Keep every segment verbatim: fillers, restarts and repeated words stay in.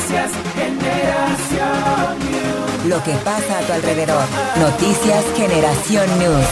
Noticias Generación News. Lo que pasa a tu alrededor. Noticias Generación News.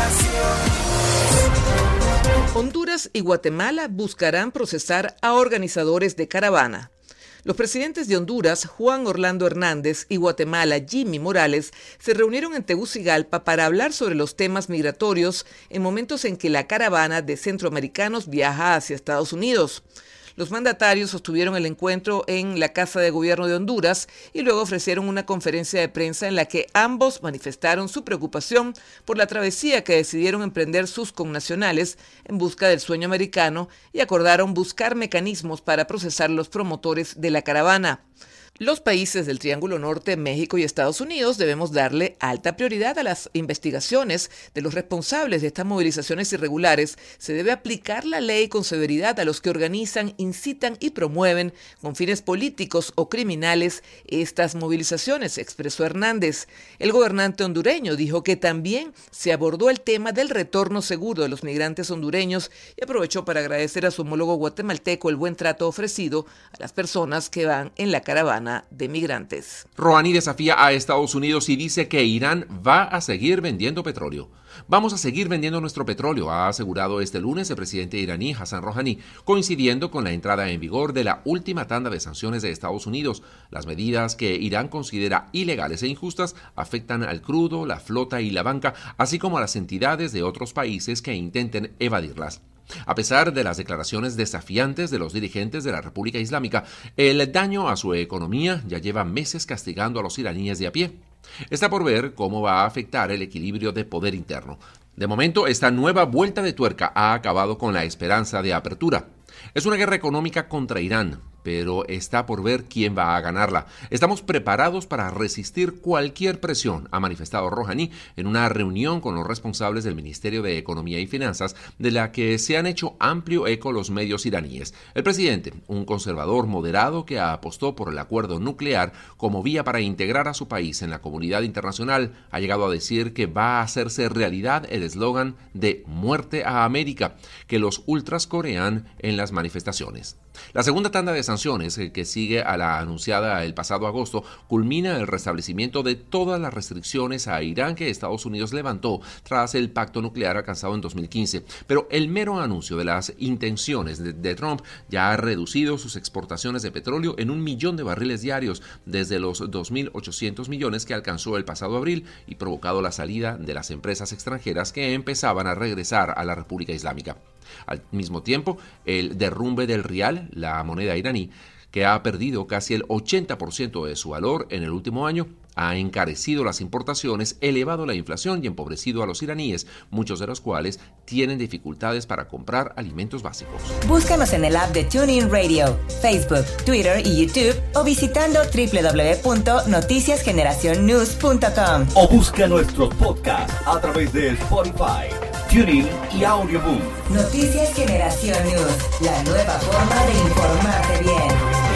Honduras y Guatemala buscarán procesar a organizadores de caravana. Los presidentes de Honduras, Juan Orlando Hernández, y Guatemala, Jimmy Morales, se reunieron en Tegucigalpa para hablar sobre los temas migratorios en momentos en que la caravana de centroamericanos viaja hacia Estados Unidos. Los mandatarios sostuvieron el encuentro en la Casa de Gobierno de Honduras y luego ofrecieron una conferencia de prensa en la que ambos manifestaron su preocupación por la travesía que decidieron emprender sus connacionales en busca del sueño americano y acordaron buscar mecanismos para procesar los promotores de la caravana. Los países del Triángulo Norte, México y Estados Unidos debemos darle alta prioridad a las investigaciones de los responsables de estas movilizaciones irregulares. Se debe aplicar la ley con severidad a los que organizan, incitan y promueven con fines políticos o criminales estas movilizaciones, expresó Hernández. El gobernante hondureño dijo que también se abordó el tema del retorno seguro de los migrantes hondureños y aprovechó para agradecer a su homólogo guatemalteco el buen trato ofrecido a las personas que van en la caravana de migrantes. Rouhani desafía a Estados Unidos y dice que Irán va a seguir vendiendo petróleo. Vamos a seguir vendiendo nuestro petróleo, ha asegurado este lunes el presidente iraní Hassan Rouhani, coincidiendo con la entrada en vigor de la última tanda de sanciones de Estados Unidos. Las medidas que Irán considera ilegales e injustas afectan al crudo, la flota y la banca, así como a las entidades de otros países que intenten evadirlas. A pesar de las declaraciones desafiantes de los dirigentes de la República Islámica, el daño a su economía ya lleva meses castigando a los iraníes de a pie. Está por ver cómo va a afectar el equilibrio de poder interno. De momento, esta nueva vuelta de tuerca ha acabado con la esperanza de apertura. Es una guerra económica contra Irán, pero está por ver quién va a ganarla. Estamos preparados para resistir cualquier presión, ha manifestado Rouhani en una reunión con los responsables del Ministerio de Economía y Finanzas, de la que se han hecho amplio eco los medios iraníes. El presidente, un conservador moderado que apostó por el acuerdo nuclear como vía para integrar a su país en la comunidad internacional, ha llegado a decir que va a hacerse realidad el eslogan de «Muerte a América», que los ultras corean en las manifestaciones. La segunda tanda de sanciones, que sigue a la anunciada el pasado agosto, culmina el restablecimiento de todas las restricciones a Irán que Estados Unidos levantó tras el pacto nuclear alcanzado en dos mil quince. Pero el mero anuncio de las intenciones de, de Trump ya ha reducido sus exportaciones de petróleo en un millón de barriles diarios desde los dos mil ochocientos millones que alcanzó el pasado abril y provocado la salida de las empresas extranjeras que empezaban a regresar a la República Islámica. Al mismo tiempo, el derrumbe del rial, la moneda iraní, que ha perdido casi el ochenta por ciento de su valor en el último año, ha encarecido las importaciones, elevado la inflación y empobrecido a los iraníes, muchos de los cuales tienen dificultades para comprar alimentos básicos. Búscanos en el app de TuneIn Radio, Facebook, Twitter y YouTube o visitando doble u doble u doble u punto noticias generación news punto com. O busca nuestros podcasts a través de Spotify, TuneIn y Audioboom. Noticias Generación News, la nueva forma de informarte bien.